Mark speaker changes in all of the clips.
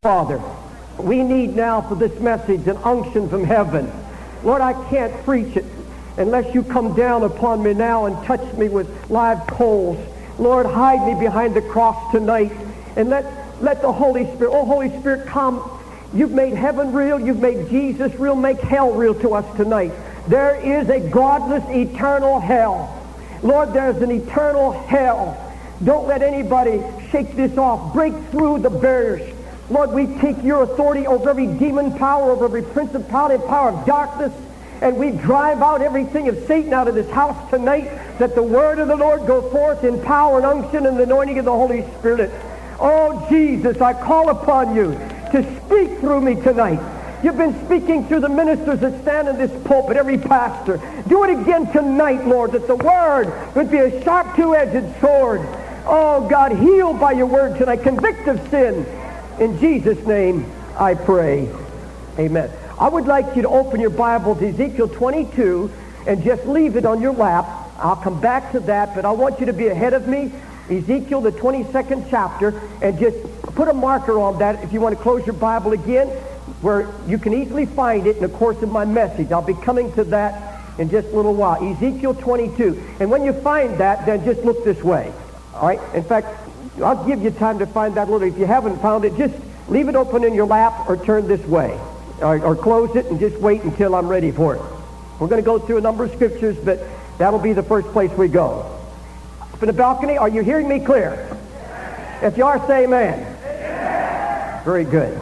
Speaker 1: Father, we need now for this message an unction from heaven. Lord, I can't preach it unless you come down upon me now and touch me with live coals. Lord, hide me behind the cross tonight and let the Holy Spirit, oh Holy Spirit, come. You've made heaven real. You've made Jesus real. Make hell real to us tonight. There is a godless eternal hell. Lord, there's an eternal hell. Don't let anybody shake this off. Break through the barriers. Lord, we take your authority over every demon power, over every principality and power of darkness, and we drive out everything of Satan out of this house tonight, that the word of the Lord go forth in power and unction and the anointing of the Holy Spirit. Oh, Jesus, I call upon you to speak through me tonight. You've been speaking through the ministers that stand in this pulpit, every pastor. Do it again tonight, Lord, that the word would be a sharp two-edged sword. Oh, God, heal by your word tonight. Convict of sin. In Jesus' name, I pray. Amen. I would like you to open your Bible to Ezekiel 22 and just leave it on your lap. I'll come back to that, but I want you to be ahead of me. Ezekiel, the 22nd chapter, and just put a marker on that if you want to close your Bible again, where you can easily find it in the course of my message. I'll be coming to that in just a little while. Ezekiel 22. And when you find that, then just look this way. All right? In fact, I'll give you time to find that little. If you haven't found it, just leave it open in your lap or turn this way. Or close it and just wait until I'm ready for it. We're going to go through a number of scriptures, but that'll be the first place we go. Up in the balcony, are you hearing me clear? If you are, say amen. Very good.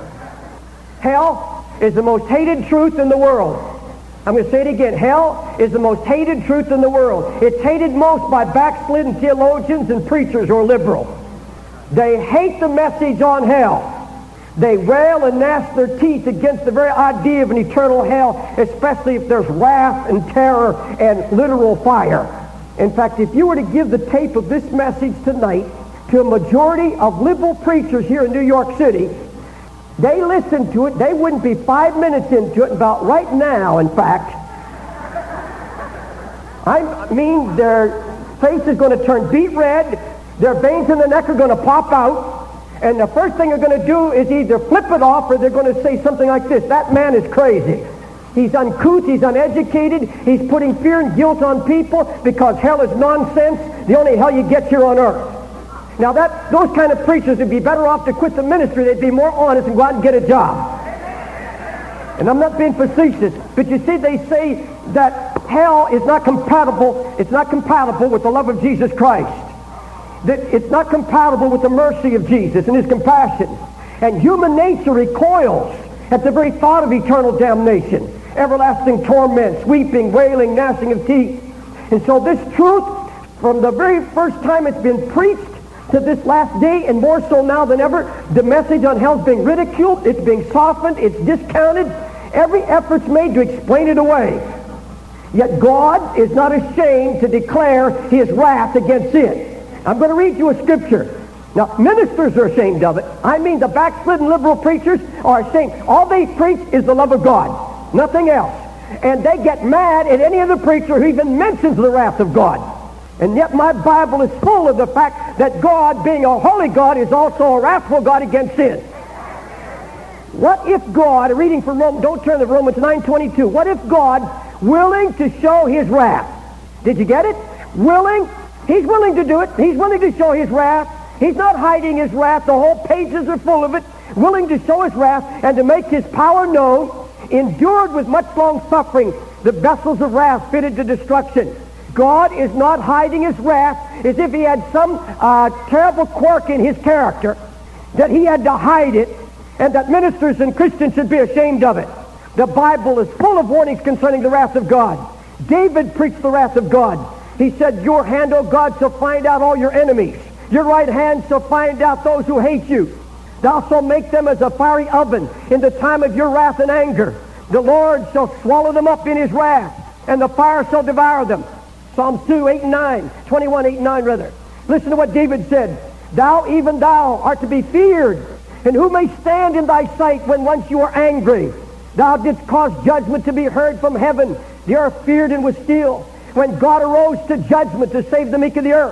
Speaker 1: Hell is the most hated truth in the world. I'm going to say it again. Hell is the most hated truth in the world. It's hated most by backslidden theologians and preachers who are liberal. They hate the message on hell. They wail and gnash their teeth against the very idea of an eternal hell, especially if there's wrath and terror and literal fire. In fact, if you were to give the tape of this message tonight to a majority of liberal preachers here in New York City, they listen to it, they wouldn't be 5 minutes into it. About right now, in fact, I mean, their face is going to turn beet red, their veins in the neck are going to pop out, and the first thing they're going to do is either flip it off or they're going to say something like this: that man is crazy. He's uncouth, he's uneducated, he's putting fear and guilt on people because hell is nonsense, the only hell you get here on earth. Now those kind of preachers would be better off to quit the ministry. They'd be more honest and go out and get a job. And I'm not being facetious, but you see, they say that hell is not compatible, it's not compatible with the love of Jesus Christ. That it's not compatible with the mercy of Jesus and his compassion. And human nature recoils at the very thought of eternal damnation, everlasting torments, weeping, wailing, gnashing of teeth. And so this truth, from the very first time it's been preached to this last day, and more so now than ever, the message on hell is being ridiculed, it's being softened, it's discounted. Every effort's made to explain it away. Yet God is not ashamed to declare his wrath against sin. I'm going to read you a scripture. Now, ministers are ashamed of it. I mean, the backslidden liberal preachers are ashamed. All they preach is the love of God, nothing else. And they get mad at any other preacher who even mentions the wrath of God. And yet my Bible is full of the fact that God, being a holy God, is also a wrathful God against sin. What if God, reading from Romans, don't turn to Romans 9:22, what if God, willing to show his wrath, did you get it? Willing, he's willing to do it, he's willing to show his wrath, he's not hiding his wrath, the whole pages are full of it, willing to show his wrath and to make his power known, endured with much long suffering the vessels of wrath fitted to destruction. God is not hiding his wrath as if he had some terrible quirk in his character, that he had to hide it, and that ministers and Christians should be ashamed of it. The Bible is full of warnings concerning the wrath of God. David preached the wrath of God. He said, your hand, O God, shall find out all your enemies. Your right hand shall find out those who hate you. Thou shalt make them as a fiery oven in the time of your wrath and anger. The Lord shall swallow them up in his wrath, and the fire shall devour them. Psalms 2, 8 and 9, 21, 8 and 9 rather. Listen to what David said. Thou, even thou, art to be feared, and who may stand in thy sight when once you are angry? Thou didst cause judgment to be heard from heaven. The earth feared and was still. When God arose to judgment to save the meek of the earth.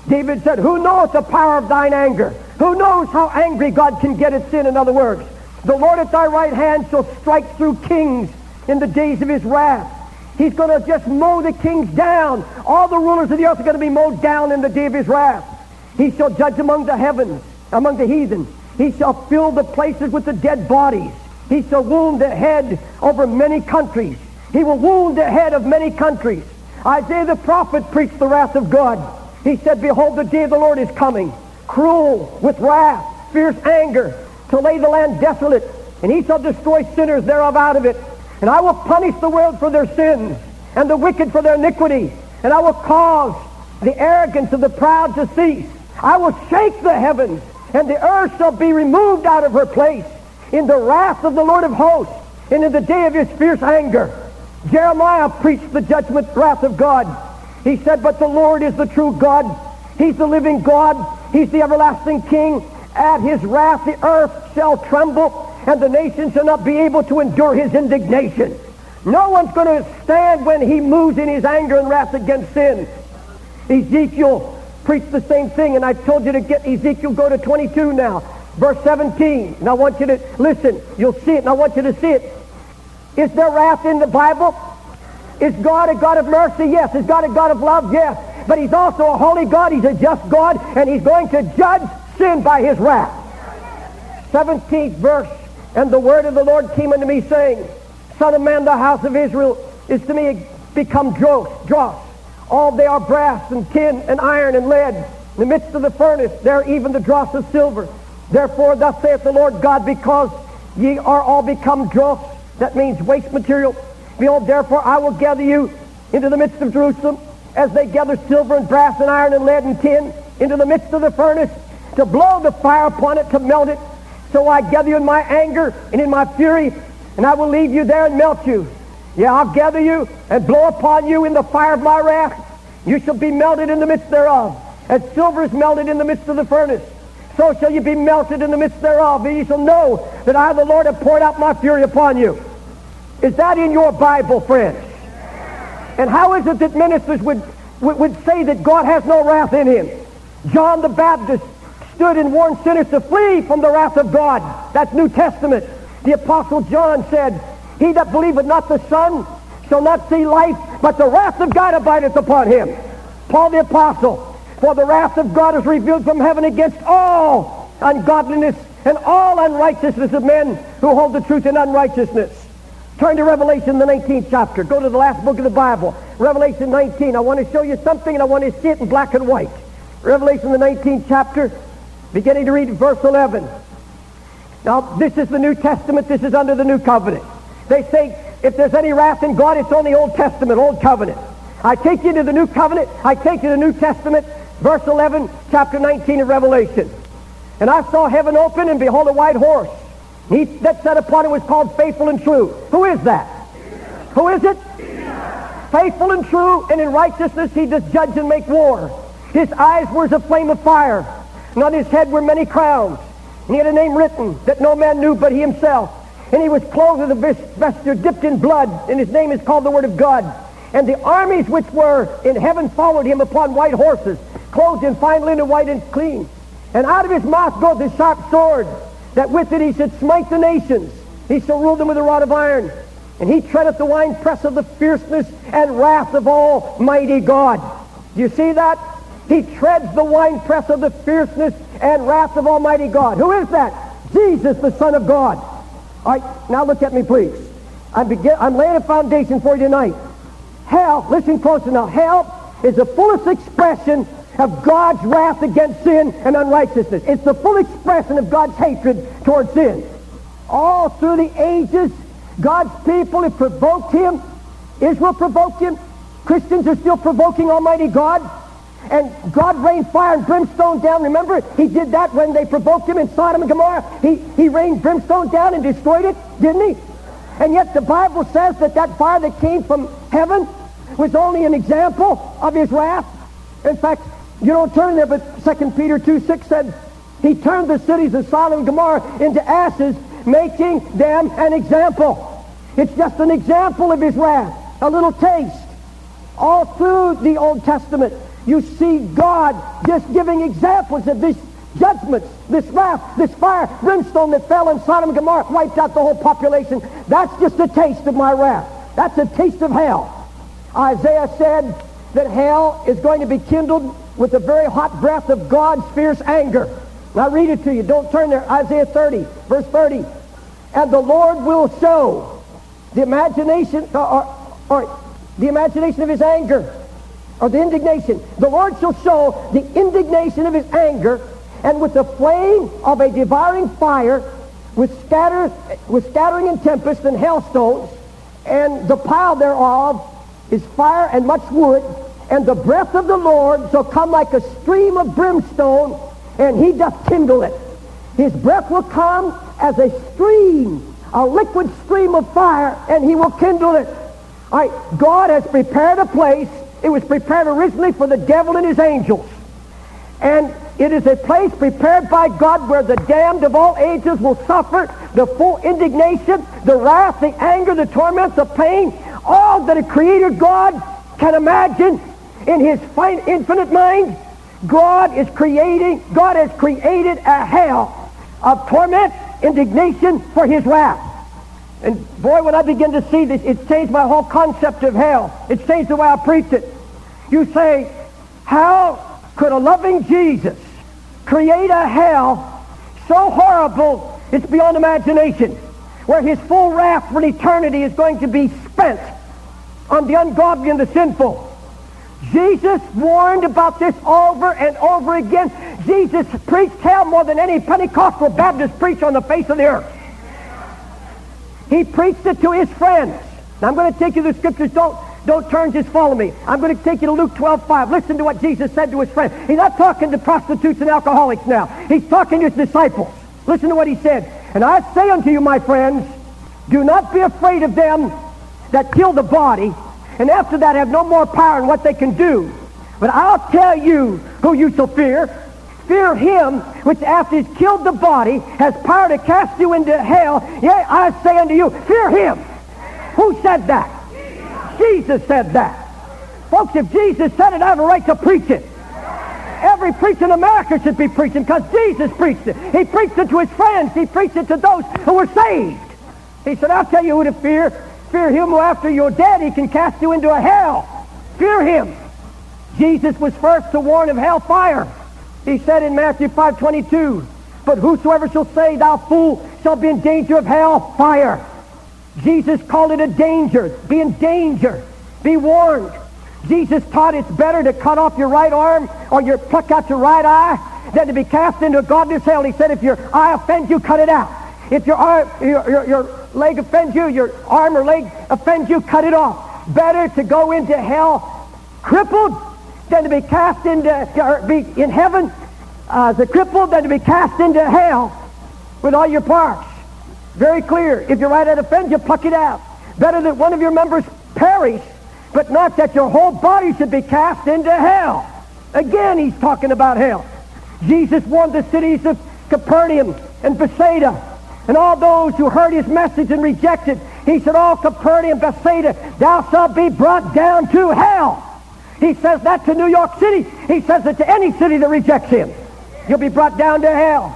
Speaker 1: David said, who knows the power of thine anger? Who knows how angry God can get at sin? In other words, the Lord at thy right hand shall strike through kings in the days of his wrath. He's going to just mow the kings down. All the rulers of the earth are going to be mowed down in the day of his wrath. He shall judge among the heavens, among the heathen. He shall fill the places with the dead bodies. He shall wound the head over many countries. He will wound the head of many countries. Isaiah the prophet preached the wrath of God. He said, behold, the day of the Lord is coming, cruel, with wrath, fierce anger, to lay the land desolate, and he shall destroy sinners thereof out of it. And I will punish the world for their sins, and the wicked for their iniquity, and I will cause the arrogance of the proud to cease. I will shake the heavens, and the earth shall be removed out of her place, in the wrath of the Lord of hosts, and in the day of his fierce anger. Jeremiah preached the judgment wrath of God. He said, but the Lord is the true God. He's the living God. He's the everlasting King. At his wrath the earth shall tremble, and the nations shall not be able to endure his indignation. No one's going to stand when he moves in his anger and wrath against sin. Ezekiel preached the same thing, and I told you to get Ezekiel, go to 22 now, verse 17. And I want you to listen. You'll see it, and I want you to see it. Is there wrath in the Bible? Is God a God of mercy? Yes. Is God a God of love? Yes. But he's also a holy God. He's a just God, and he's going to judge sin by his wrath. 17th verse. And the word of the Lord came unto me, saying, Son of man, the house of Israel is to me become dross. All they are brass and tin and iron and lead. In the midst of the furnace, there even the dross of silver. Therefore, thus saith the Lord God, because ye are all become dross, that means waste material. Behold, therefore I will gather you into the midst of Jerusalem, as they gather silver and brass and iron and lead and tin into the midst of the furnace, to blow the fire upon it, to melt it. So I gather you in my anger and in my fury, and I will leave you there and melt you. Yeah, I'll gather you and blow upon you in the fire of my wrath. You shall be melted in the midst thereof, as silver is melted in the midst of the furnace. So shall you be melted in the midst thereof, and you shall know that I, the Lord, have poured out my fury upon you. Is that in your Bible, friends? And how is it that ministers would say that God has no wrath in him? John the Baptist stood and warned sinners to flee from the wrath of God. That's New Testament. The Apostle John said, he that believeth not the Son shall not see life, but the wrath of God abideth upon him. Paul the Apostle, for the wrath of God is revealed from heaven against all ungodliness and all unrighteousness of men who hold the truth in unrighteousness. Turn to Revelation, the 19th chapter. Go to the last book of the Bible, Revelation 19. I want to show you something, and I want to see it in black and white. Revelation, the 19th chapter, beginning to read verse 11. Now, this is the New Testament. This is under the New Covenant. They say if there's any wrath in God, it's on the Old Testament, Old Covenant. I take you to the New Covenant. I take you to the New Testament, verse 11, chapter 19 of Revelation. And I saw heaven open, and behold, a white horse. He that sat upon it was called Faithful and True. Who is that? Who is it? Faithful and true, and in righteousness he does judge and make war. His eyes were as a flame of fire, and on his head were many crowns. And he had a name written that no man knew but he himself. And he was clothed with a vesture dipped in blood, and his name is called the Word of God. And the armies which were in heaven followed him upon white horses, clothed in fine linen, white and clean. And out of his mouth goeth a sharp sword, that with it he should smite the nations. He shall rule them with a rod of iron. And he treadeth the winepress of the fierceness and wrath of Almighty God. Do you see that? He treads the winepress of the fierceness and wrath of Almighty God. Who is that? Jesus, the Son of God. All right, now look at me, please. I'm laying a foundation for you tonight. Hell, listen close now. Hell is the fullest expression of God's wrath against sin and unrighteousness. It's the full expression of God's hatred towards sin. All through the ages, God's people have provoked him. Israel provoked him. Christians are still provoking Almighty God. And God rained fire and brimstone down. Remember, he did that when they provoked him in Sodom and Gomorrah. He rained brimstone down and destroyed it, didn't he? And yet the Bible says that fire that came from heaven was only an example of his wrath. In fact, you don't turn there, but 2 Peter 2:6 said, he turned the cities of Sodom and Gomorrah into ashes, making them an example. It's just an example of his wrath, a little taste. All through the Old Testament, you see God just giving examples of this judgments, this wrath, this fire, brimstone that fell in Sodom and Gomorrah, wiped out the whole population. That's just a taste of my wrath. That's a taste of hell. Isaiah said that hell is going to be kindled with the very hot breath of God's fierce anger. Now read it to you. Don't turn there. Isaiah 30, verse 30. And the Lord will show the imagination, or the imagination of his anger, or the indignation. The Lord shall show the indignation of his anger, and with the flame of a devouring fire, with scattering and tempest and hailstones, and the pile thereof is fire and much wood, and the breath of the Lord shall come like a stream of brimstone, and he doth kindle it. His breath will come as a stream, a liquid stream of fire, and he will kindle it. All right, God has prepared a place. It was prepared originally for the devil and his angels. And it is a place prepared by God where the damned of all ages will suffer the full indignation, the wrath, the anger, the torment, the pain, all that a creator God can imagine in his infinite mind. God has created a hell of torment, indignation for his wrath. And boy, when I begin to see this, it's changed my whole concept of hell. It's changed the way I preach it. You say, how could a loving Jesus create a hell so horrible it's beyond imagination, where his full wrath for eternity is going to be spent on the ungodly and the sinful? Jesus warned about this over and over again. Jesus preached hell more than any Pentecostal Baptist preached on the face of the earth. He preached it to his friends. Now I'm going to take you to the scriptures. Don't turn, just follow me. I'm going to take you to Luke 12:5. Listen to what Jesus said to his friends. He's not talking to prostitutes and alcoholics now. He's talking to his disciples. Listen to what he said. And I say unto you, my friends, do not be afraid of them that kill the body, and after that have no more power in what they can do. But I'll tell you who you shall fear. Fear him which after he's killed the body has power to cast you into hell. Yea, I say unto you, fear him. Who said that? Jesus said that. Folks, if Jesus said it, I have a right to preach it. Every preacher in America should be preaching because Jesus preached it. He preached it to his friends. He preached it to those who were saved. He said, I'll tell you who to fear. Fear him who after you're dead, he can cast you into a hell. Fear him. Jesus was first to warn of hellfire. He said in Matthew 5:22, but whosoever shall say, thou fool, shall be in danger of hell fire. Jesus called it a danger. Be in danger. Be warned. Jesus taught it's better to cut off your right arm or pluck out your right eye than to be cast into a godless hell. He said, if your eye offends you, cut it out. If your leg offends you, your arm or leg offends you, cut it off. Better to go into hell crippled than to be cast into, or be in heaven as a crippled than to be cast into hell with all your parts. Very clear. If your right hand offends you, pluck it out. Better that one of your members perish, but not that your whole body should be cast into hell. Again, he's talking about hell. Jesus warned the cities of Capernaum and Bethsaida and all those who heard his message and rejected. He said, all Capernaum, Bethsaida, thou shalt be brought down to hell. He says that to New York City. He says it to any city that rejects him. You'll be brought down to hell.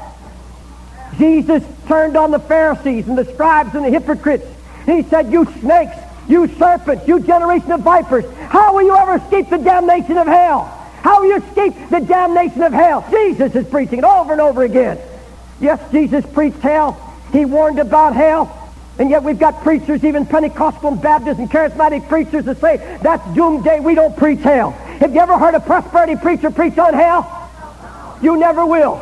Speaker 1: Jesus turned on the Pharisees and the scribes and the hypocrites. He said, you snakes, you serpents, you generation of vipers, how will you ever escape the damnation of hell? How will you escape the damnation of hell? Jesus is preaching it over and over again. Yes, Jesus preached hell. He warned about hell. And yet we've got preachers, even Pentecostal and Baptist and charismatic preachers that say, that's doomsday, we don't preach hell. Have you ever heard a prosperity preacher preach on hell? You never will.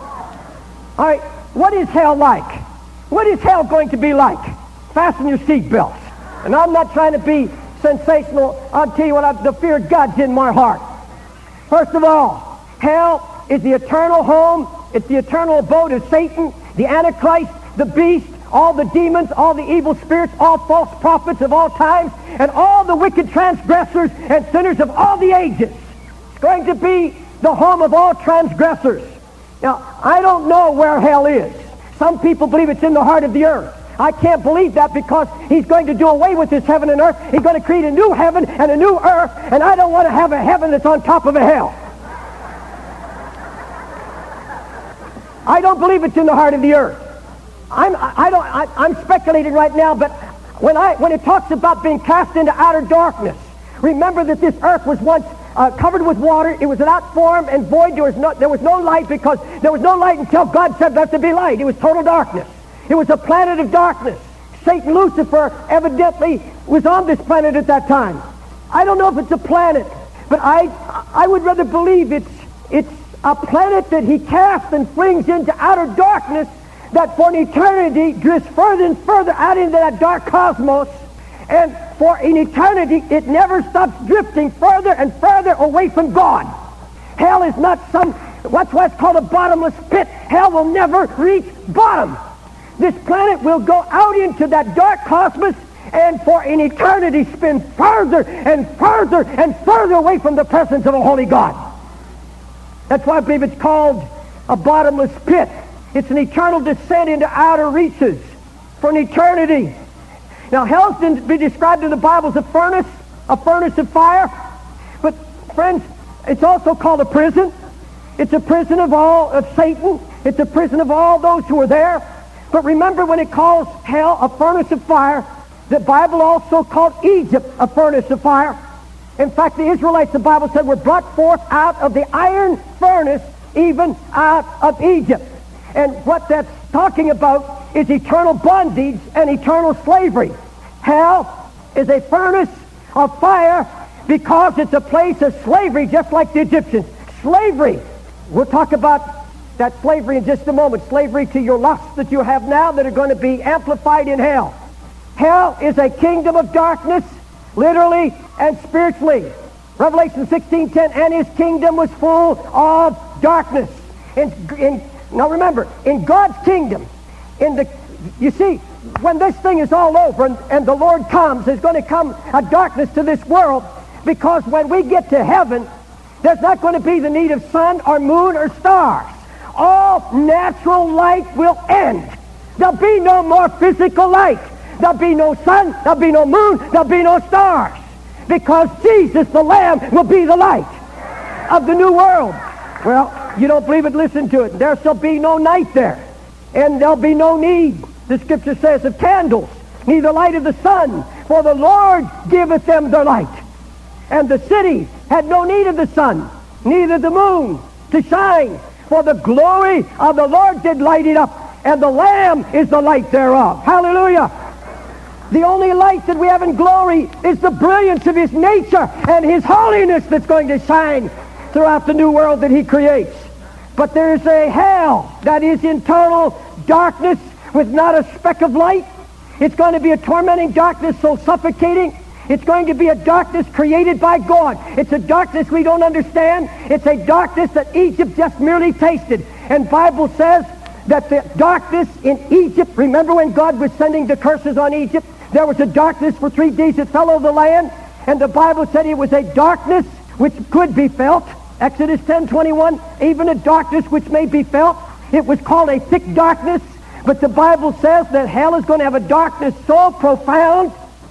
Speaker 1: All right, what is hell like? What is hell going to be like? Fasten your seatbelts. And I'm not trying to be sensational. I'll tell you what, the fear of God's in my heart. First of all, hell is the eternal home. It's the eternal abode of Satan, the Antichrist, the beast, all the demons, all the evil spirits, all false prophets of all times, and all the wicked transgressors and sinners of all the ages. It's going to be the home of all transgressors. Now, I don't know where hell is. Some people believe it's in the heart of the earth. I can't believe that, because he's going to do away with this heaven and earth. He's going to create a new heaven and a new earth, and I don't want to have a heaven that's on top of a hell. I don't believe it's in the heart of the earth. I'm speculating right now, but when it talks about being cast into outer darkness, remember that this earth was once covered with water. It was without form and void. There was no light, because there was no light until God said let there be light. It was total darkness. It was a planet of darkness. Satan, Lucifer, evidently was on this planet at that time. I don't know if it's a planet, but I would rather believe it's a planet that he casts and flings into outer darkness, that for an eternity drifts further and further out into that dark cosmos, and for an eternity it never stops drifting further and further away from God. Hell is not what's called a bottomless pit. Hell will never reach bottom. This planet will go out into that dark cosmos, and for an eternity spin further and further and further away from the presence of a holy God. That's why I believe it's called a bottomless pit. It's an eternal descent into outer reaches for an eternity. Now, hell's been described in the Bible as a furnace of fire. But, friends, it's also called a prison. It's a prison of Satan. It's a prison of all those who are there. But remember, when it calls hell a furnace of fire, the Bible also called Egypt a furnace of fire. In fact, the Israelites, the Bible said, were brought forth out of the iron furnace, even out of Egypt. And what that's talking about is eternal bondage and eternal slavery. Hell is a furnace of fire because it's a place of slavery, just like the Egyptians. Slavery. We'll talk about that slavery in just a moment. Slavery to your lusts that you have now that are going to be amplified in hell. Hell is a kingdom of darkness, literally and spiritually. Revelation 16:10, and his kingdom was full of darkness. Now remember, in God's kingdom, you see, when this thing is all over and the Lord comes, there's going to come a darkness to this world, because when we get to heaven, there's not going to be the need of sun or moon or stars. All natural light will end. There'll be no more physical light. There'll be no sun, there'll be no moon, there'll be no stars, because Jesus the Lamb will be the light of the new world. Well, you don't believe it, listen to it. There shall be no night there, and there'll be no need, the Scripture says, of candles, neither light of the sun, for the Lord giveth them their light. And the city had no need of the sun, neither the moon to shine, for the glory of the Lord did light it up, and the Lamb is the light thereof. Hallelujah. The only light that we have in glory is the brilliance of his nature and his holiness that's going to shine throughout the new world that he creates. But there's a hell that is in total darkness with not a speck of light. It's going to be a tormenting darkness so suffocating. It's going to be a darkness created by God. It's a darkness we don't understand. It's a darkness that Egypt just merely tasted. And Bible says that the darkness in Egypt, remember when God was sending the curses on Egypt? There was a darkness for 3 days that fell over the land, and the Bible said it was a darkness which could be felt. Exodus 10:21, even a darkness which may be felt. It was called a thick darkness, but the Bible says that hell is going to have a darkness so profound,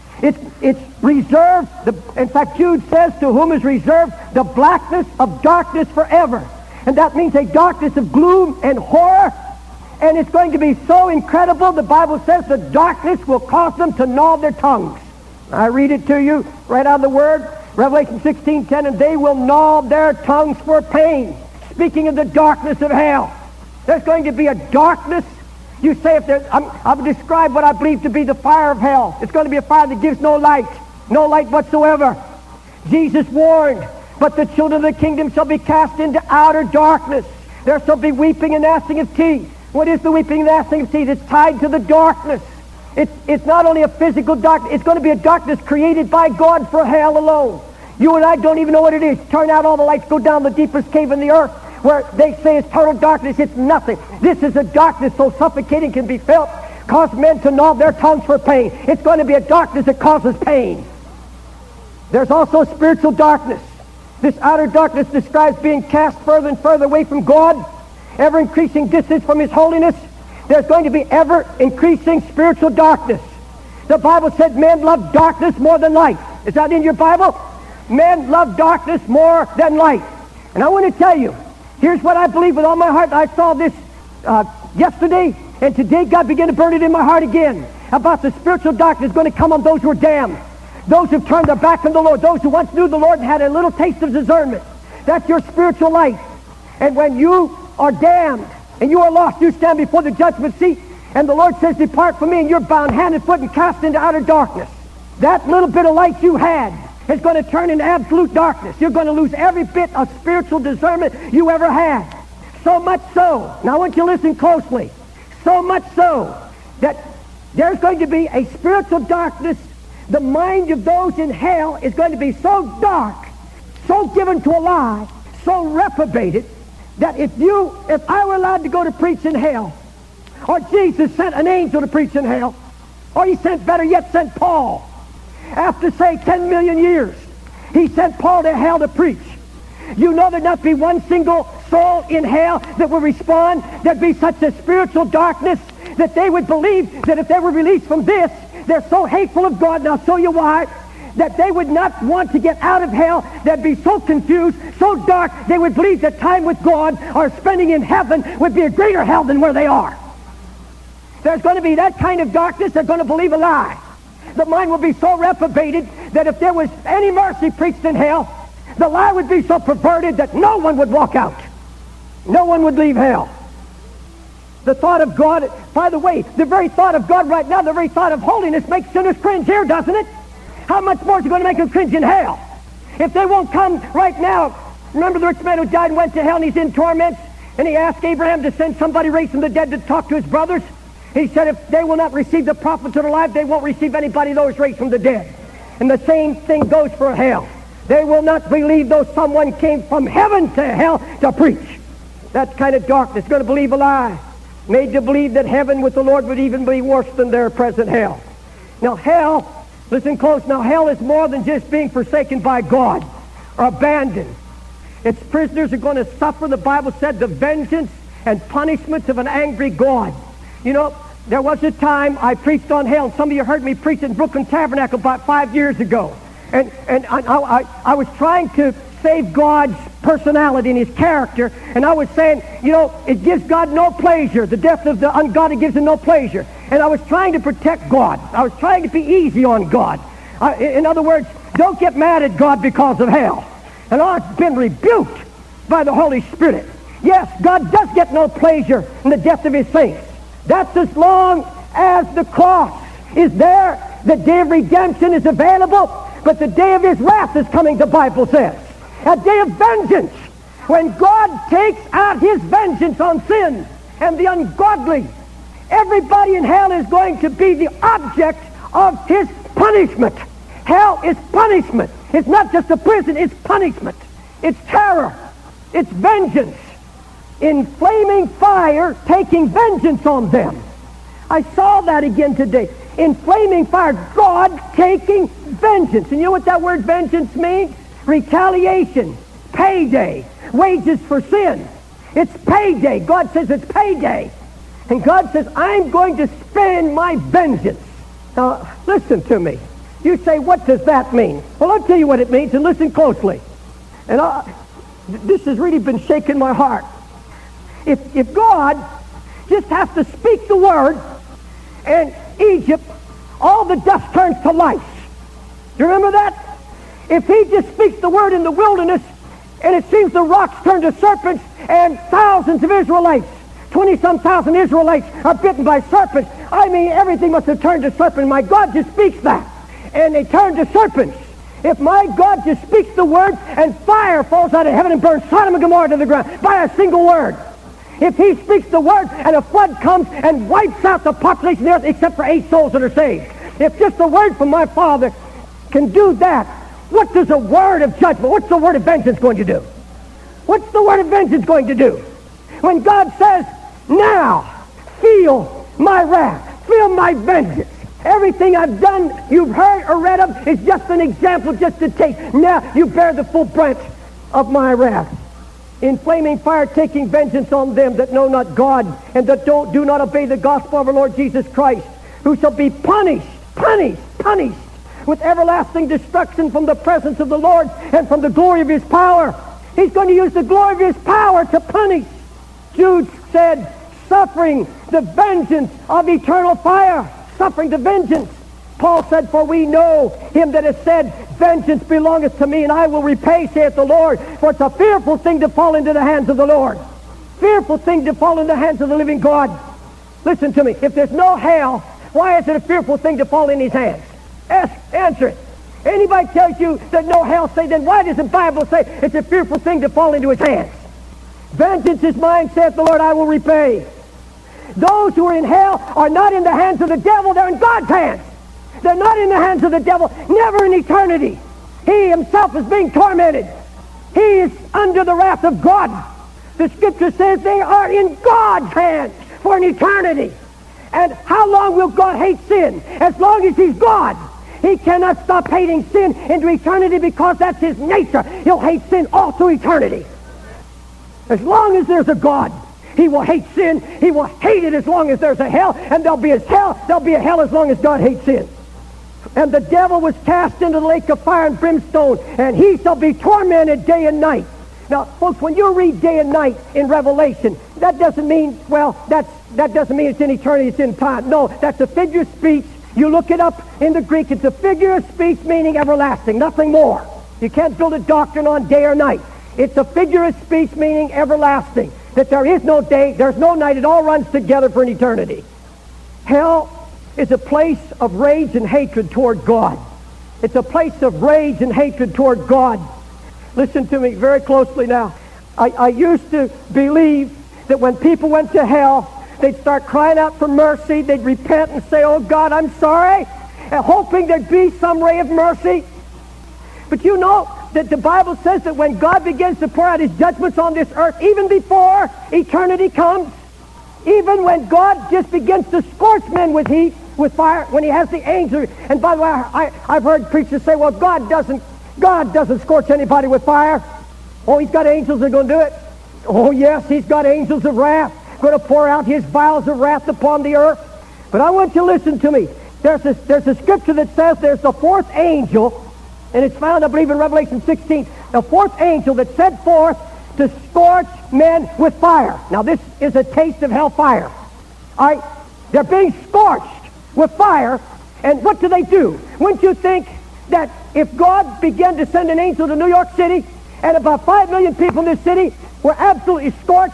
Speaker 1: it's reserved. In fact, Jude says, to whom is reserved the blackness of darkness forever. And that means a darkness of gloom and horror. And it's going to be so incredible, the Bible says the darkness will cause them to gnaw their tongues. I read it to you right out of the Word, Revelation 16:10, and they will gnaw their tongues for pain. Speaking of the darkness of hell, there's going to be a darkness. You say, I'll describe what I believe to be the fire of hell. It's going to be a fire that gives no light whatsoever. Jesus warned, but the children of the kingdom shall be cast into outer darkness. There shall be weeping and gnashing of teeth. What is the weeping and gnashing of teeth? It's tied to the darkness. It's not only a physical darkness, it's going to be a darkness created by God for hell alone. You and I don't even know what it is. Turn out all the lights, go down the deepest cave in the earth, where they say it's total darkness. It's nothing. This is a darkness so suffocating can be felt, cause men to gnaw their tongues for pain. It's going to be a darkness that causes pain. There's also spiritual darkness. This outer darkness describes being cast further and further away from God, ever increasing distance from his holiness. there's going to be ever-increasing spiritual darkness. The Bible said men love darkness more than light. Is that in your Bible? Men love darkness more than light. And I want to tell you, here's what I believe with all my heart. I saw this yesterday, and today God began to burn it in my heart again about the spiritual darkness going to come on those who are damned, those who've turned their back on the Lord, those who once knew the Lord and had a little taste of discernment. That's your spiritual life. And when you are damned and you are lost, you stand before the judgment seat, and the Lord says, depart from me, and you're bound hand and foot and cast into outer darkness. That little bit of light you had is going to turn into absolute darkness. You're going to lose every bit of spiritual discernment you ever had. So much so, now I want you to listen closely, so much so that there's going to be a spiritual darkness. The mind of those in hell is going to be so dark, so given to a lie, so reprobated, that if I were allowed to go to preach in hell, or Jesus sent an angel to preach in hell, or he sent, better yet, sent Paul, after, say, 10 million years, he sent Paul to hell to preach. You know there'd not be one single soul in hell that would respond. There'd be such a spiritual darkness that they would believe that if they were released from this, they're so hateful of God, and I'll show you why, that they would not want to get out of hell. They'd be so confused, so dark, they would believe that time with God or spending in heaven would be a greater hell than where they are. There's going to be that kind of darkness. They're going to believe a lie. The mind will be so reprobated that if there was any mercy preached in hell, the lie would be so perverted that no one would walk out. No one would leave hell. The thought of God, by the way, the very thought of God right now, the very thought of holiness makes sinners cringe here, doesn't it? How much more is it going to make them cringe in hell? If they won't come right now, remember the rich man who died and went to hell and he's in torments, and he asked Abraham to send somebody raised from the dead to talk to his brothers? He said if they will not receive the prophets that are alive, they won't receive anybody that was raised from the dead. And the same thing goes for hell. They will not believe though someone came from heaven to hell to preach. That kind of darkness, going to believe a lie. Made to believe that heaven with the Lord would even be worse than their present hell. Now hell, listen close, now hell is more than just being forsaken by God or abandoned. Its prisoners are going to suffer, the Bible said, the vengeance and punishments of an angry God. You know, there was a time I preached on hell, and some of you heard me preach in Brooklyn Tabernacle about 5 years ago. And I was trying to save God's personality and his character, and I was saying, you know, it gives God no pleasure. The death of the ungodly gives him no pleasure. And I was trying to protect God. I was trying to be easy on God. In other words, don't get mad at God because of hell. And I've been rebuked by the Holy Spirit. Yes, God does get no pleasure in the death of his saints. That's as long as the cross is there, the day of redemption is available, but the day of his wrath is coming, the Bible says. A day of vengeance, when God takes out his vengeance on sin and the ungodly. Everybody in hell is going to be the object of his punishment. Hell is punishment. It's not just a prison, it's punishment. It's terror. It's vengeance. In flaming fire, taking vengeance on them. I saw that again today. In flaming fire, God taking vengeance. And you know what that word vengeance means? Retaliation, payday, wages for sin. It's payday. God says it's payday. And God says, I'm going to spend my vengeance. Now, listen to me. You say, what does that mean? Well, I'll tell you what it means, and listen closely. And this has really been shaking my heart. If God just has to speak the word, and Egypt, all the dust turns to lice. Do you remember that? If he just speaks the word in the wilderness, and it seems the rocks turn to serpents, and thousands of Israelites, 20-some thousand Israelites are bitten by serpents. I mean, everything must have turned to serpents. My God just speaks that, and they turn to serpents. If my God just speaks the word, and fire falls out of heaven and burns Sodom and Gomorrah to the ground by a single word. If he speaks the word and a flood comes and wipes out the population of the earth except for 8 souls that are saved. If just the word from my Father can do that, what does a word of judgment, what's the word of vengeance going to do? What's the word of vengeance going to do? When God says, now, feel my wrath, feel my vengeance. Everything I've done, you've heard or read of, is just an example, just a taste. Now you bear the full brunt of my wrath. in flaming fire, taking vengeance on them that know not God and that do not obey the gospel of our Lord Jesus Christ, who shall be punished with everlasting destruction from the presence of the Lord and from the glory of his power. He's going to use the glory of his power to punish. Jude said, suffering the vengeance of eternal fire. Suffering the vengeance. Paul said, for we know him that has said, vengeance belongeth to me, and I will repay, saith the Lord. For it's a fearful thing to fall into the hands of the Lord. Fearful thing to fall into the hands of the living God. Listen to me. If there's no hell, why is it a fearful thing to fall in his hands? Answer it. Anybody tells you that no hell, say, then why does the Bible say it's a fearful thing to fall into his hands? Vengeance is mine, saith the Lord, I will repay. Those who are in hell are not in the hands of the devil, they're in God's hands. They're not in the hands of the devil, never in eternity. He himself is being tormented. He is under the wrath of God. The scripture says they are in God's hands for an eternity. And how long will God hate sin? As long as he's God. He cannot stop hating sin into eternity because that's his nature. He'll hate sin all through eternity. As long as there's a God, he will hate sin. He will hate it as long as there's a hell. And there'll be a hell as long as God hates sin. And the devil was cast into the lake of fire and brimstone, and he shall be tormented day and night. Now, folks, when you read day and night in Revelation, that doesn't mean, that doesn't mean it's in eternity, it's in time. No, that's a figure of speech. You look it up in the Greek, it's a figure of speech meaning everlasting, nothing more. You can't build a doctrine on day or night. It's a figure of speech meaning everlasting. That there is no day, there's no night, it all runs together for an eternity. Hell is a place of rage and hatred toward God. It's a place of rage and hatred toward God. Listen to me very closely now. I used to believe that when people went to hell, they'd start crying out for mercy. They'd repent and say, oh God, I'm sorry, and hoping there'd be some ray of mercy. But you know that the Bible says that when God begins to pour out his judgments on this earth, even before eternity comes, even when God just begins to scorch men with heat, with fire, when he has the angel. And by the way, I've heard preachers say, well, God doesn't scorch anybody with fire. Oh, he's got angels that are going to do it. Oh, yes, he's got angels of wrath, going to pour out his vials of wrath upon the earth. But I want you to listen to me. There's a scripture that says there's the fourth angel, and it's found, I believe, in Revelation 16, the fourth angel that's sent forth to scorch men with fire. Now, this is a taste of hellfire. They're being scorched with fire, and what do? Wouldn't you think that if God began to send an angel to New York City, and about 5 million people in this city were absolutely scorched,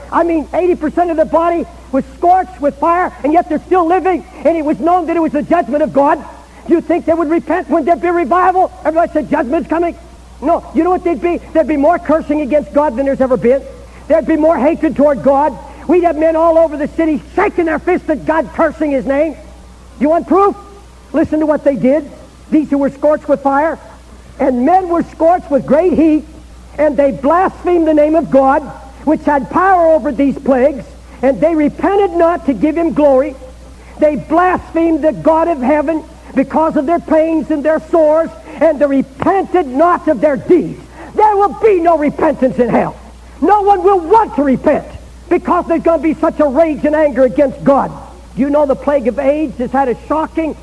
Speaker 1: 80% of their body was scorched with fire, and yet they're still living, and it was known that it was the judgment of God, do you think they would repent? Wouldn't there be a revival? Everybody said judgment's coming. No, you know what they'd be? There'd be more cursing against God than there's ever been. There'd be more hatred toward God. We'd have men all over the city shaking their fists at God, cursing his name. You want proof? Listen to what they did. These who were scorched with fire. And men were scorched with great heat, and they blasphemed the name of God, which had power over these plagues, and they repented not to give him glory. They blasphemed the God of heaven because of their pains and their sores, and they repented not of their deeds. There will be no repentance in hell. No one will want to repent because there's going to be such a rage and anger against God. You know the plague of AIDS has had a shocking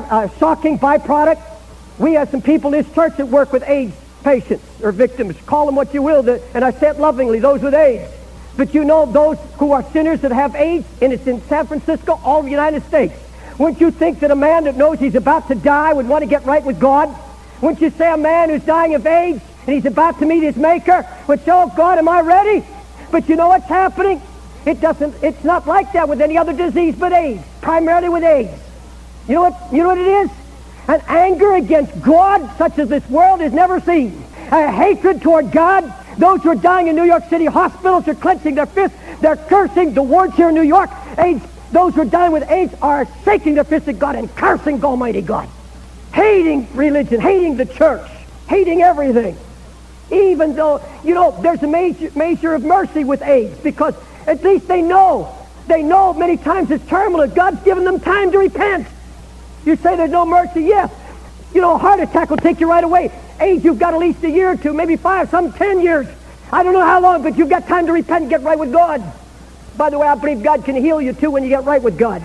Speaker 1: byproduct. We have some people in this church that work with AIDS patients or victims. Call them what you will, and I say it lovingly, those with AIDS. But you know those who are sinners that have AIDS, and it's in San Francisco, all over the United States. Wouldn't you think that a man that knows he's about to die would want to get right with God? Wouldn't you say a man who's dying of AIDS and he's about to meet his Maker would say, oh God, am I ready? But you know what's happening? It's not like that with any other disease but AIDS, primarily with AIDS. You know what it is? An anger against God such as this world has never seen. A hatred toward God. Those who are dying in New York City hospitals are clenching their fists. They're cursing the wards here in New York. AIDS. Those who are dying with AIDS are shaking their fists at God and cursing Almighty God. Hating religion, hating the church, hating everything. Even though, there's a measure of mercy with AIDS, because at least they know many times it's terminal. God's given them time to repent. You say there's no mercy? Yes. A heart attack will take you right away. AIDS, you've got at least a year or two, maybe 5, some 10 years. I don't know how long, but you've got time to repent and get right with God. By the way, I believe God can heal you too when you get right with God.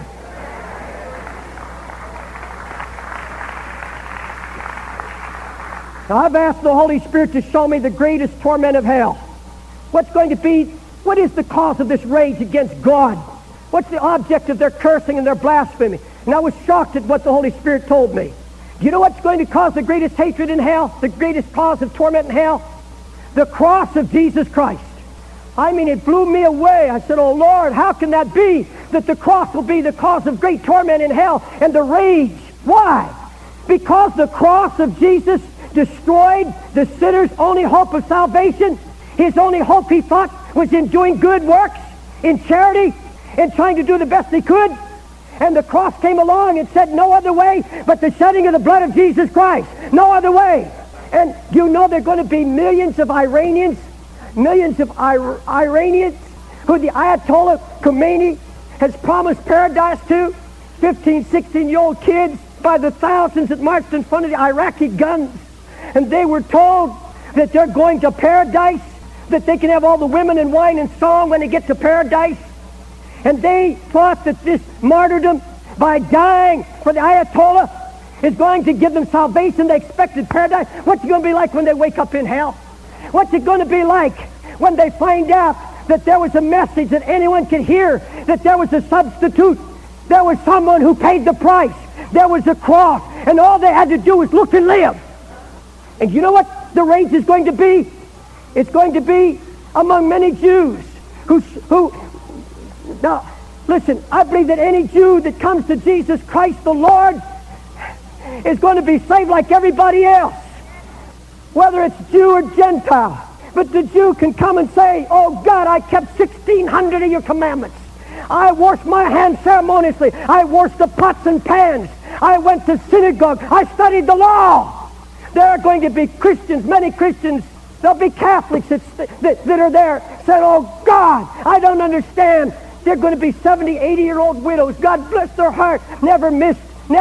Speaker 1: Now, I've asked the Holy Spirit to show me the greatest torment of hell. What is the cause of this rage against God? What's the object of their cursing and their blasphemy? And I was shocked at what the Holy Spirit told me. Do you know what's going to cause the greatest hatred in hell? The greatest cause of torment in hell? The cross of Jesus Christ. I mean, it blew me away. I said, oh Lord, how can that be? That the cross will be the cause of great torment in hell and the rage. Why? Because the cross of Jesus destroyed the sinner's only hope of salvation. His only hope, he thought, was in doing good works, in charity, and trying to do the best he could. And the cross came along and said no other way but the shedding of the blood of Jesus Christ. No other way. And you know there are going to be millions of Iranians who the Ayatollah Khomeini has promised paradise to, 15, 16-year-old kids by the thousands that marched in front of the Iraqi guns. And they were told that they're going to paradise, that they can have all the women and wine and song when they get to paradise. And they thought that this martyrdom, by dying for the Ayatollah, is going to give them salvation. They expected paradise. What's it going to be like when they wake up in hell? What's it going to be like when they find out that there was a message that anyone could hear, that there was a substitute, there was someone who paid the price, there was a cross, and all they had to do was look and live? And you know what the rage is going to be? It's going to be among many Jews who now, listen, I believe that any Jew that comes to Jesus Christ the Lord is going to be saved like everybody else, whether it's Jew or Gentile. But the Jew can come and say, oh God, I kept 1,600 of your commandments. I washed my hands ceremoniously. I washed the pots and pans. I went to synagogue. I studied the law. There are going to be Christians, many Christians. There'll be Catholics that are there saying, oh God, I don't understand. They're going to be 70, 80-year-old widows. God bless their heart. Never missed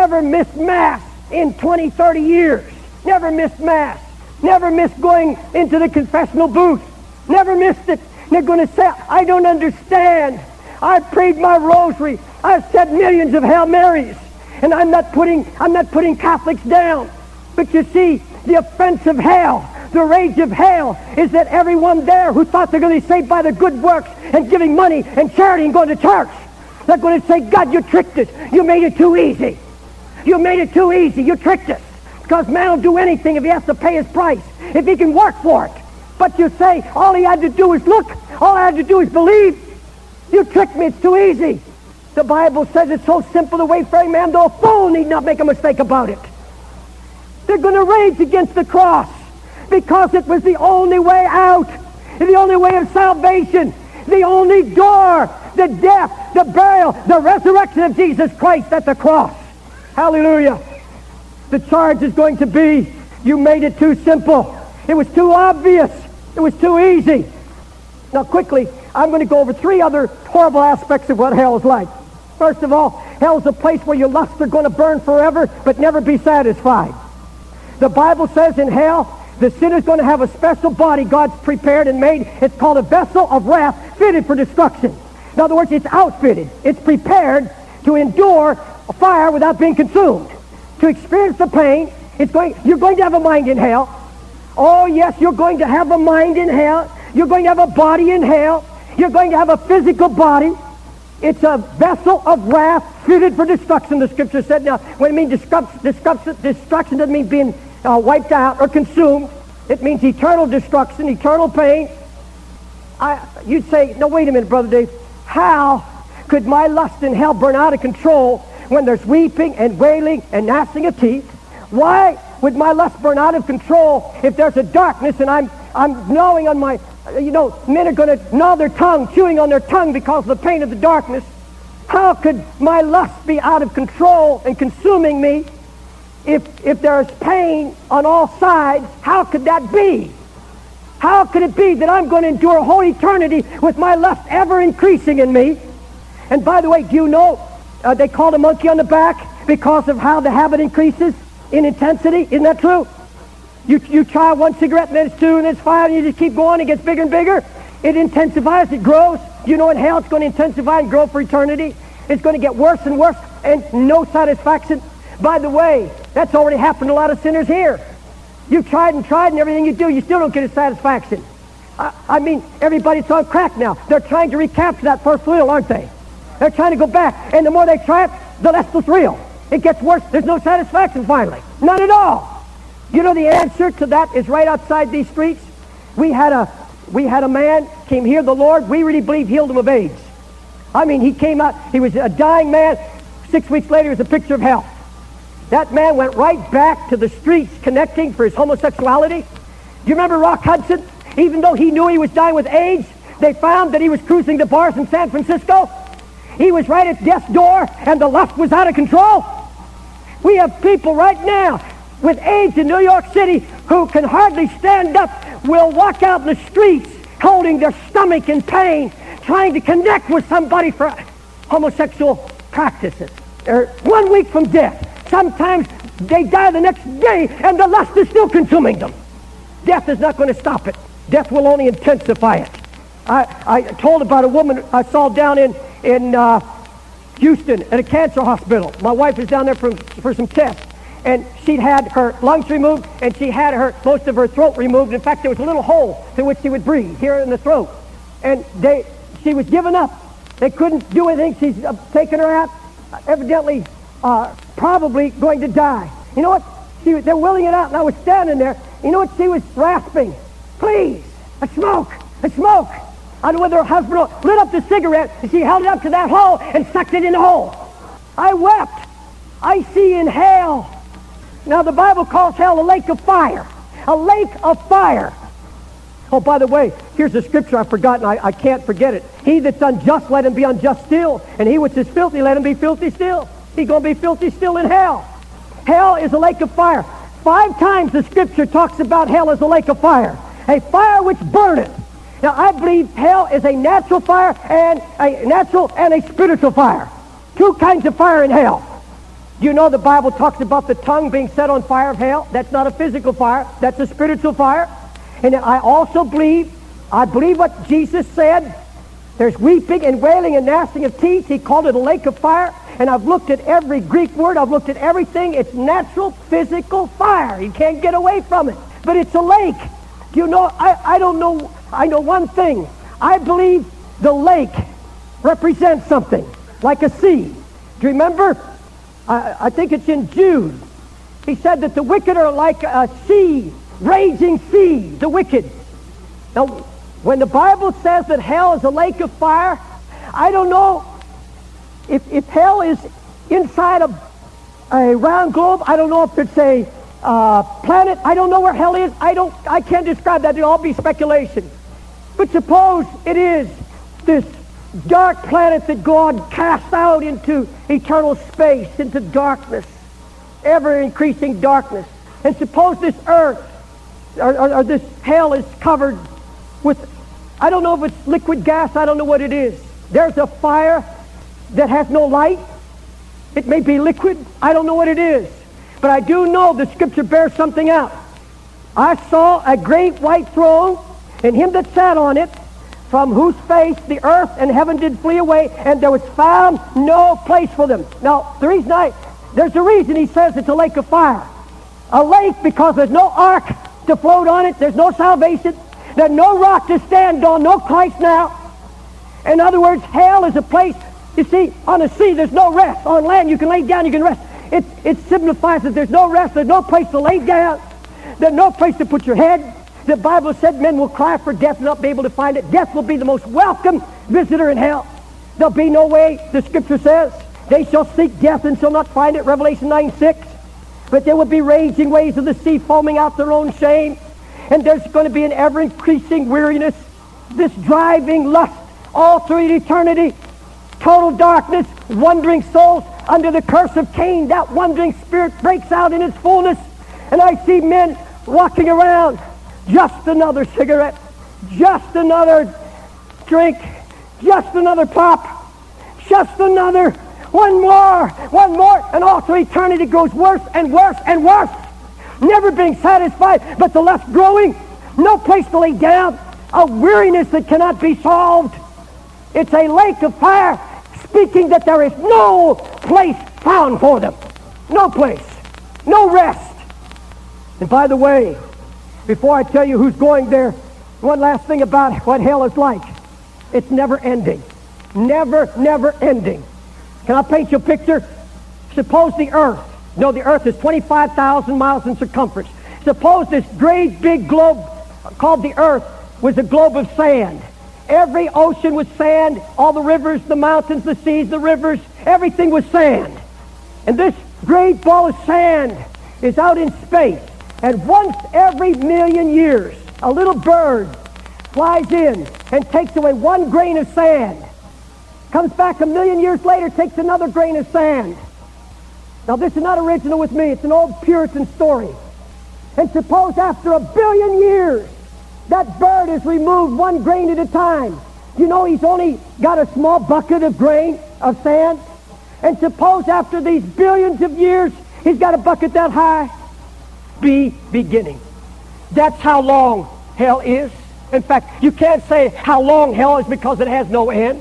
Speaker 1: Mass in 20, 30 years. Never missed Mass. Never missed going into the confessional booth. Never missed it. And they're going to say, I don't understand. I prayed my rosary. I've said millions of Hail Marys. And I'm not putting Catholics down. But you see, the offense of hell, the rage of hell, is that everyone there who thought they're going to be saved by the good works and giving money and charity and going to church, they're going to say, God, you tricked us. You made it too easy. You made it too easy. You tricked us. Because man will do anything if he has to pay his price, if he can work for it. But you say, all he had to do is look. All I had to do is believe. You tricked me. It's too easy. The Bible says it's so simple the way for a man, though a fool need not make a mistake about it. They're going to rage against the cross because it was the only way out, the only way of salvation, the only door, the death, the burial, the resurrection of Jesus Christ at the cross. Hallelujah. The charge is going to be, you made it too simple. It was too obvious. It was too easy. Now quickly, I'm going to go over 3 other horrible aspects of what hell is like. First of all, hell is a place where your lusts are going to burn forever but never be satisfied. The Bible says in hell, the sinner's going to have a special body God's prepared and made. It's called a vessel of wrath fitted for destruction. In other words, it's outfitted. It's prepared to endure fire without being consumed. To experience the pain, you're going to have a mind in hell. Oh yes, you're going to have a mind in hell. You're going to have a body in hell. You're going to have a physical body. It's a vessel of wrath fitted for destruction, the Scripture said. Now, when it means destruction doesn't mean being wiped out or consumed. It means eternal destruction, eternal pain. You'd say, no, wait a minute, Brother Dave. How could my lust in hell burn out of control when there's weeping and wailing and gnashing of teeth? Why would my lust burn out of control if there's a darkness and I'm gnawing on my, men are going to gnaw their tongue, chewing on their tongue because of the pain of the darkness? How could my lust be out of control and consuming me if there's pain on all sides? How could that be? How could it be that I'm going to endure a whole eternity with my lust ever increasing in me? And by the way, do you know they call the monkey on the back because of how the habit increases in intensity? Isn't that true? You try one cigarette, and then it's two, and then it's five, and you just keep going. It gets bigger and bigger. It intensifies. It grows. You know in hell it's going to intensify and grow for eternity. It's going to get worse and worse, and no satisfaction. By the way, that's already happened to a lot of sinners here. You've tried and tried, and everything you do, you still don't get a satisfaction. I mean, everybody's on crack now. They're trying to recapture that first thrill, aren't they? They're trying to go back, and the more they try it, the less the thrill. It gets worse. There's no satisfaction finally. None at all. You know the answer to that is right outside these streets. We had a man came here, the Lord, we really believe healed him of AIDS. I mean, he came out, he was a dying man. 6 weeks later, he was a picture of health. That man went right back to the streets connecting for his homosexuality. Do you remember Rock Hudson? Even though he knew he was dying with AIDS, they found that he was cruising the bars in San Francisco. He was right at death's door, and the lust was out of control. We have people right now with AIDS in New York City who can hardly stand up, will walk out in the streets holding their stomach in pain, trying to connect with somebody for homosexual practices. They're 1 week from death. Sometimes they die the next day, and the lust is still consuming them. Death is not going to stop it. Death will only intensify it. I told about a woman I saw down in Houston at a cancer hospital. My wife is down there for some tests, and she'd had her lungs removed, and she had most of her throat removed. In fact, there was a little hole through which she would breathe here in the throat, and she was given up. They couldn't do anything. She's taken her out, evidently probably going to die. You know what? They're willing it out, and I was standing there. You know what she was rasping? Please, a smoke, a smoke. I don't know whether her husband lit up the cigarette, and she held it up to that hole and sucked it in the hole. I wept. I see in hell. Now the Bible calls hell a lake of fire. A lake of fire. Oh, by the way, here's a scripture I've forgotten. I can't forget it. He that's unjust, let him be unjust still. And he which is filthy, let him be filthy still. He's going to be filthy still in hell. Hell is a lake of fire. 5 times the scripture talks about hell as a lake of fire. A fire which burneth. Now, I believe hell is a natural fire and a spiritual fire. 2 kinds of fire in hell. Do you know the Bible talks about the tongue being set on fire of hell? That's not a physical fire. That's a spiritual fire. And I also believe what Jesus said. There's weeping and wailing and gnashing of teeth. He called it a lake of fire. And I've looked at every Greek word. I've looked at everything. It's natural, physical fire. You can't get away from it. But it's a lake. Do you know, I don't know. I know one thing. I believe the lake represents something, like a sea. Do you remember? I think it's in Jude. He said that the wicked are like a sea, raging sea, the wicked. Now, when the Bible says that hell is a lake of fire, I don't know if hell is inside a round globe. I don't know if it's a planet. I don't know where hell is. I can't describe that. It'll all be speculation. But suppose it is this dark planet that God casts out into eternal space, into darkness, ever-increasing darkness. And suppose this earth, or this hell is covered with, I don't know if it's liquid gas, I don't know what it is. There's a fire that has no light. It may be liquid, I don't know what it is. But I do know the scripture bears something out. I saw a great white throne, and him that sat on it, from whose face the earth and heaven did flee away, and there was found no place for them. Now, there's a reason he says it's a lake of fire. A lake because there's no ark to float on it, there's no salvation, there's no rock to stand on, no Christ now. In other words, hell is a place, you see, on the sea there's no rest. On land you can lay down, you can rest. It signifies that there's no rest, there's no place to lay down, there's no place to put your head. The Bible said men will cry for death and not be able to find it. Death will be the most welcome visitor in hell. There'll be no way, the scripture says, they shall seek death and shall not find it, Revelation 9:6. But there will be raging waves of the sea foaming out their own shame. And there's going to be an ever-increasing weariness, this driving lust all through eternity. Total darkness, wandering souls under the curse of Cain. That wandering spirit breaks out in its fullness. And I see men walking around. Just another cigarette, just another drink, just another pop, just another, one more, and all through eternity goes worse and worse and worse. never being satisfied, but the lust growing, no place to lay down, a weariness that cannot be solved. It's a lake of fire, speaking that there is no place found for them. No place. No rest. And by the way, before I tell you who's going there, one last thing about what hell is like. It's never ending. Never, never ending. Can I paint you a picture? Suppose the earth is 25,000 miles in circumference. Suppose this great big globe called the earth was a globe of sand. Every ocean was sand, all the rivers, the mountains, the seas, the rivers, everything was sand. And this great ball of sand is out in space. And once every million years, a little bird flies in and takes away one grain of sand. Comes back a million years later, takes another grain of sand. Now this is not original with me, it's an old Puritan story. And suppose after 1 billion years, that bird is removed one grain at a time. You know he's only got a small bucket of grain of sand. And suppose after these billions of years, he's got a bucket that high. Beginning. That's how long hell is. In fact, you can't say how long hell is because it has no end.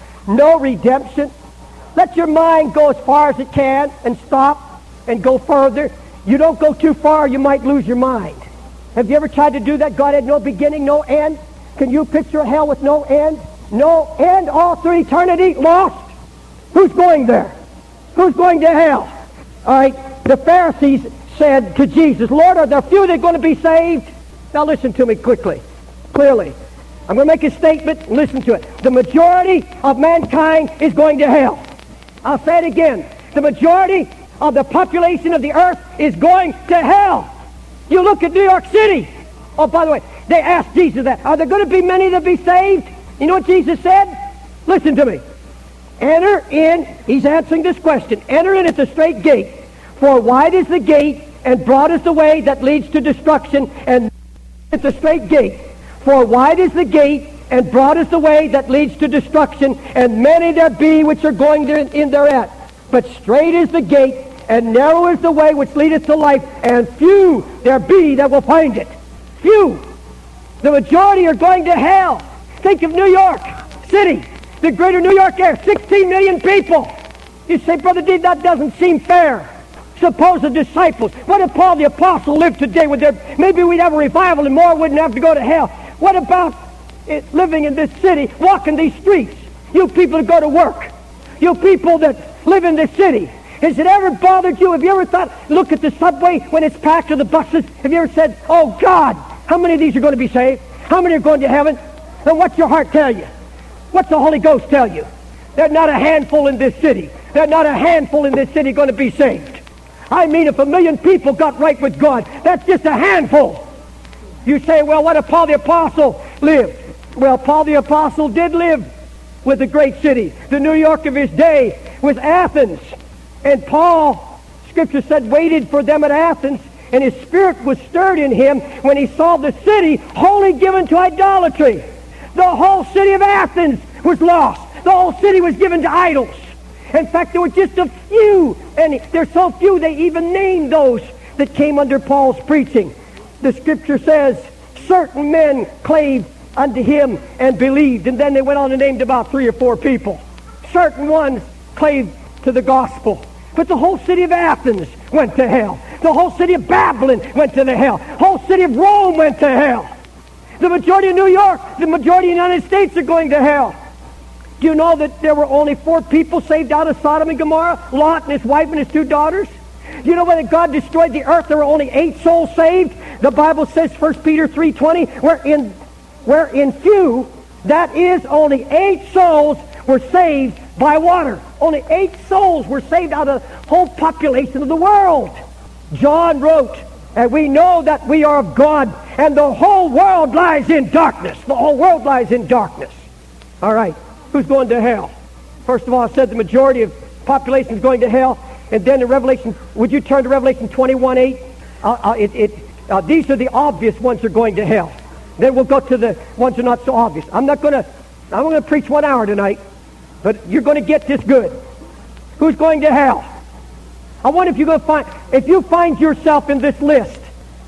Speaker 1: No redemption. Let your mind go as far as it can and stop and go further. You don't go too far, you might lose your mind. Have you ever tried to do that? God had no beginning, no end. Can you picture a hell with no end? No end, all through eternity, lost. Who's going there? Who's going to hell? All right, the Pharisees said to Jesus, Lord, are there few that are going to be saved? Now listen to me quickly, clearly. I'm going to make a statement, listen to it. The majority of mankind is going to hell. I'll say it again. The majority of the population of the earth is going to hell. You look at New York City. Oh, by the way, they asked Jesus that. Are there going to be many that be saved? You know what Jesus said? Listen to me. Enter in, he's answering this question. Enter in at the straight gate. For wide is the gate, and broad is the way that leads to destruction, and at the straight gate. For wide is the gate, and broad is the way that leads to destruction, and many there be which are going in thereat. But straight is the gate, and narrow is the way which leadeth to life, and few there be that will find it. Few. The majority are going to hell. Think of New York City, the greater New York area, 16 million people. You say, Brother D, that doesn't seem fair. Suppose the disciples, what if Paul the Apostle lived today? Maybe we'd have a revival and more wouldn't have to go to hell. What about living in this city, walking these streets? You people that go to work, you people that live in this city, has it ever bothered you? Have you ever thought, look at the subway when it's packed or the buses? Have you ever said, oh God, how many of these are going to be saved? How many are going to heaven? And what's your heart tell you? What's the Holy Ghost tell you? There's not a handful in this city. There's not a handful in this city going to be saved. I mean, if 1 million people got right with God, that's just a handful. You say, well, what if Paul the Apostle lived? Well, Paul the Apostle did live with a great city. The New York of his day was Athens. And Paul, Scripture said, waited for them at Athens, and his spirit was stirred in him when he saw the city wholly given to idolatry. The whole city of Athens was lost. The whole city was given to idols. In fact, there were just a few, and there's so few they even named those that came under Paul's preaching. The Scripture says, certain men clave unto him and believed, and then they went on and named about 3 or 4 people. Certain ones clave to the gospel. But the whole city of Athens went to hell. The whole city of Babylon went to the hell. The whole city of Rome went to hell. The majority of New York, the majority of the United States are going to hell. Do you know that there were only 4 people saved out of Sodom and Gomorrah? Lot and his wife and his 2 daughters. Do you know when God destroyed the earth, there were only 8 souls saved? The Bible says, 1 Peter 3:20, wherein few, that is, only 8 souls were saved by water. Only 8 souls were saved out of the whole population of the world. John wrote, and we know that we are of God, and the whole world lies in darkness. The whole world lies in darkness. All right. Who's going to hell? First of all, I said the majority of population is going to hell. And then in Revelation, would you turn to Revelation 21:8? These are the obvious ones that are going to hell. Then we'll go to the ones that are not so obvious. I'm going to preach 1 hour tonight, but you're going to get this good. Who's going to hell? I wonder if you're going to if you find yourself in this list,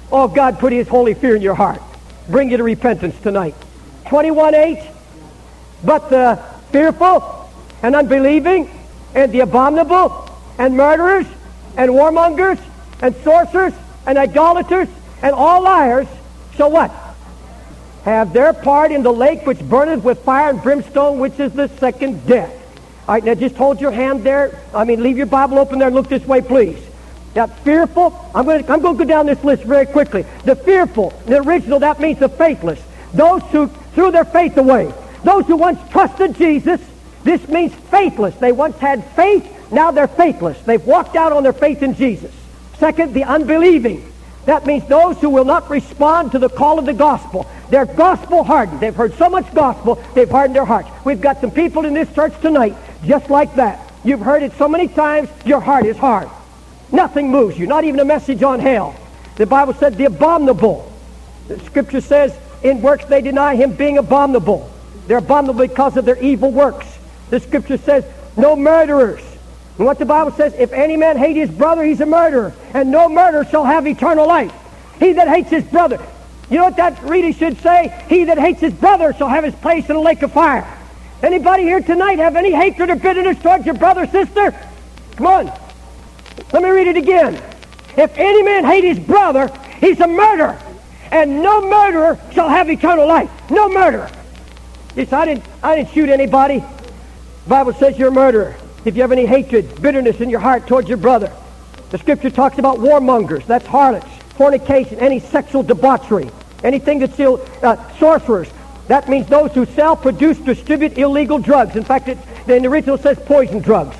Speaker 1: Oh, God, put His holy fear in your heart. Bring you to repentance tonight. 21:8. But the fearful and unbelieving and the abominable and murderers and warmongers and sorcerers and idolaters and all liars shall what? Have their part in the lake which burneth with fire and brimstone, which is the second death. All right, now just hold your hand there. Leave your Bible open there and look this way, please. Now, fearful, I'm going to go down this list very quickly. The fearful, the original, that means the faithless. Those who threw their faith away. Those who once trusted Jesus, this means faithless. They once had faith, now they're faithless. They've walked out on their faith in Jesus. Second, the unbelieving. That means those who will not respond to the call of the gospel. They're gospel hardened. They've heard so much gospel, they've hardened their hearts. We've got some people in this church tonight just like that. You've heard it so many times, your heart is hard. Nothing moves you, not even a message on hell. The Bible said the abominable. The Scripture says, in works they deny Him being abominable. They're abominable because of their evil works. The Scripture says, no murderers. And what the Bible says, if any man hate his brother, he's a murderer. And no murderer shall have eternal life. He that hates his brother. You know what that really should say? He that hates his brother shall have his place in a lake of fire. Anybody here tonight have any hatred or bitterness towards your brother or sister? Come on. Let me read it again. If any man hate his brother, he's a murderer. And no murderer shall have eternal life. No murderer. Yes, I didn't shoot anybody. The Bible says you're a murderer. If you have any hatred, bitterness in your heart towards your brother. The Scripture talks about warmongers. That's harlots, fornication, any sexual debauchery, anything that's sorcerers. That means those who sell, produce, distribute illegal drugs. In fact, in the original says poison drugs.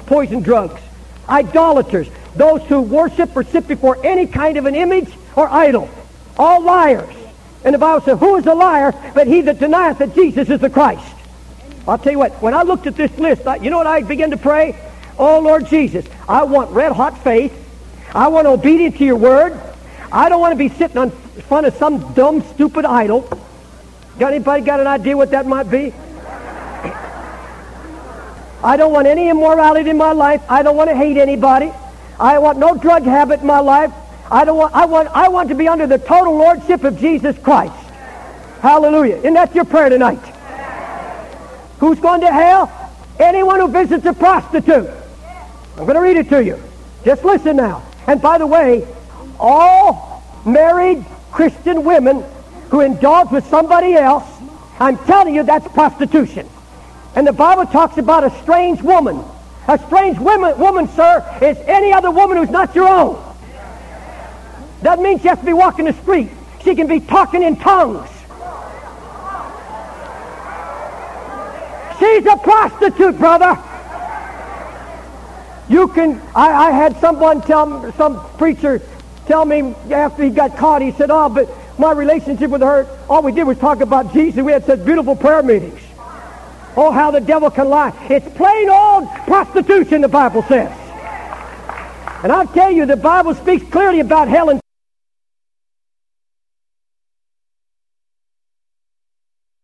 Speaker 1: Idolaters, those who worship or sit before any kind of an image or idol. All liars. And the Bible says, who is a liar but he that denieth that Jesus is the Christ? I'll tell you what, when I looked at this list, you know what I began to pray? Oh, Lord Jesus, I want red-hot faith. I want obedience to your word. I don't want to be sitting in front of some dumb, stupid idol. Anybody got an idea what that might be? I don't want any immorality in my life. I don't want to hate anybody. I want no drug habit in my life. I want to be under the total lordship of Jesus Christ. Hallelujah. Isn't that your prayer tonight? Who's going to hell? Anyone who visits a prostitute. I'm going to read it to you. Just listen now. And by the way, all married Christian women who indulge with somebody else, I'm telling you that's prostitution. And the Bible talks about a strange woman. A strange woman, sir, is any other woman who's not your own. That means she has to be walking the street. She can be talking in tongues. She's a prostitute, brother. I had some preacher tell me after he got caught, he said, oh, but my relationship with her, all we did was talk about Jesus. We had such beautiful prayer meetings. Oh, how the devil can lie. It's plain old prostitution, the Bible says. And I'll tell you, the Bible speaks clearly about hell and